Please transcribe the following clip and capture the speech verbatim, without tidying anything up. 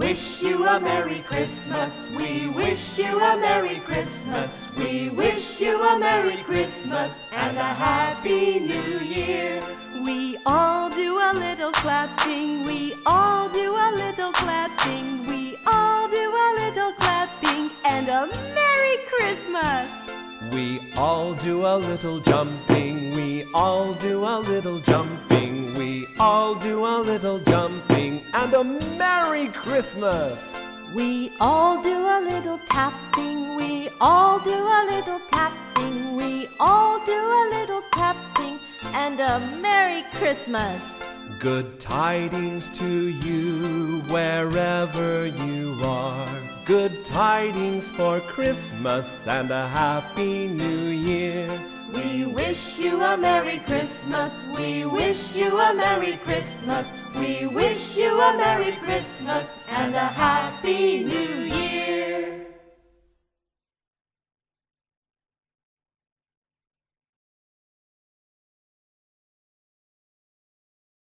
wish you a Merry Christmas. We wish you a Merry Christmas. We wish you a Merry Christmas and a Happy New Year. We all do a little clapping. We all do a little clapping. We all do a little clapping and a Merry Christmas. We all do a little jumping. We all do a little jumping. We all do a little jumping and a Merry Christmas. We all do a little tapping. We all do a little tapping. We all do a little tapping and a Merry Christmas. Good tidings to you wherever you are. Good tidings for Christmas and a Happy New Year. We wish you a Merry Christmas. We wish you a Merry Christmas. We wish you a Merry Christmas and a Happy New Year.